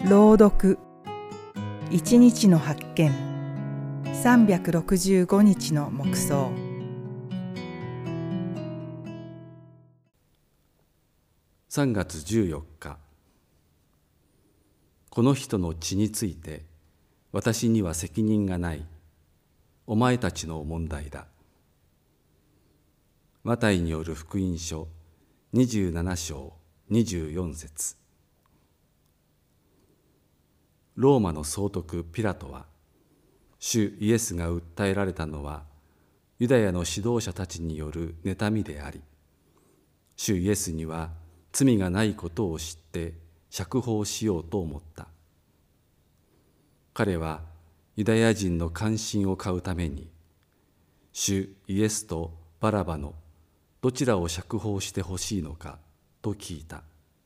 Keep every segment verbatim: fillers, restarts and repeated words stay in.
朗読一日の発見さんびゃくろくじゅうごにちの黙想。 さんがつじゅうよっか。この人の血について私には責任がない。お前たちの問題だ。マタイによる福音書にじゅうななしょうにじゅうよんせつ。ローマの総督ピラトは、主イエスが訴えられたのはユダヤの指導者たちによる妬みであり、主イエスには罪がないことを知って釈放しようと思った。彼はユダヤ人の関心を買うために、主イエスとバラバのどちらを釈放してほしいのかと聞いた。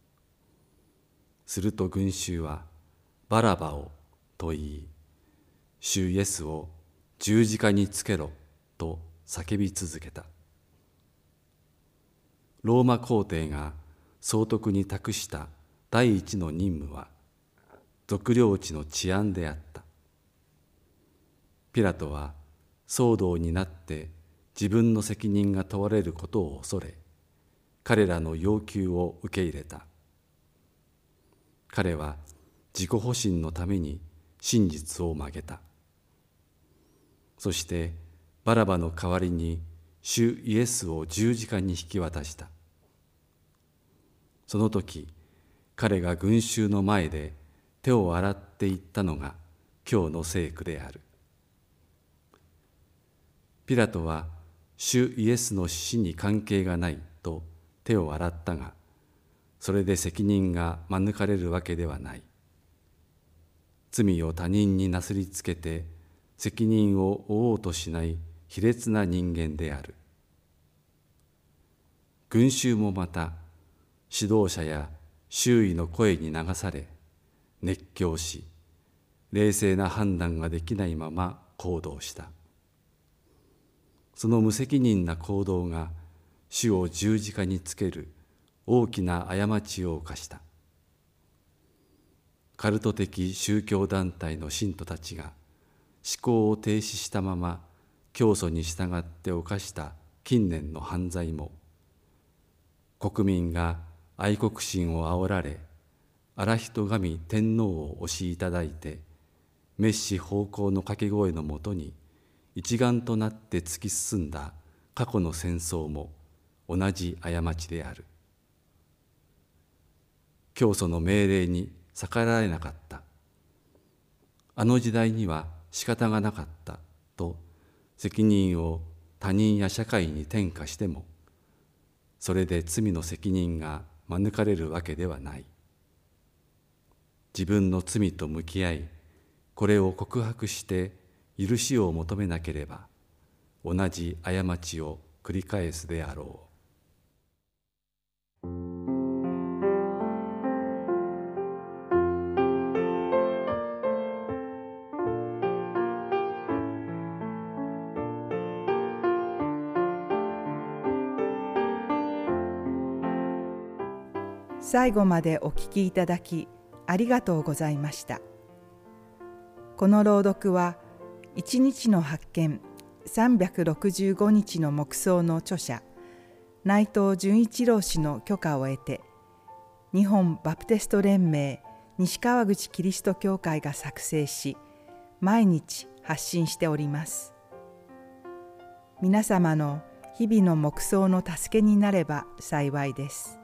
すると群衆は、バラバをと言い、主イエスを十字架につけろと叫び続けた。ローマ皇帝が総督に託した第一の任務は、属領地の治安であった。ピラトは騒動になって自分の責任が問われることを恐れ、彼らの要求を受け入れた。彼は自己保身のために真実を曲げた。そしてバラバの代わりに主イエスを十字架に引き渡した。その時、彼が群衆の前で手を洗っていったのが今日の聖句である。ピラトは主イエスの死に関係がないと手を洗ったが、それで責任が免れるわけではない。罪を他人になすりつけて責任を負おうとしない卑劣な人間である。群衆もまた指導者や周囲の声に流され熱狂し、冷静な判断ができないまま行動した。その無責任な行動が主を十字架につける大きな過ちを犯した。カルト的宗教団体の信徒たちが思考を停止したまま教祖に従って犯した近年の犯罪も、国民が愛国心を煽られ、荒人神天皇を押しいただいて滅私奉公の掛け声のもとに一丸となって突き進んだ過去の戦争も同じ過ちである。教祖の命令に逆らえなかった。あの時代には仕方がなかったと責任を他人や社会に転嫁しても、それで罪の責任が免れるわけではない。自分の罪と向き合い、これを告白して許しを求めなければ、同じ過ちを繰り返すであろう。 最後までお聞きいただきありがとうございました。この朗読は一日の発見さんびゃくろくじゅうごにちの黙想の著者内藤純一郎氏の許可を得て、日本バプテスト連盟西川口キリスト教会が作成し、毎日発信しております。皆様の日々の黙想の助けになれば幸いです。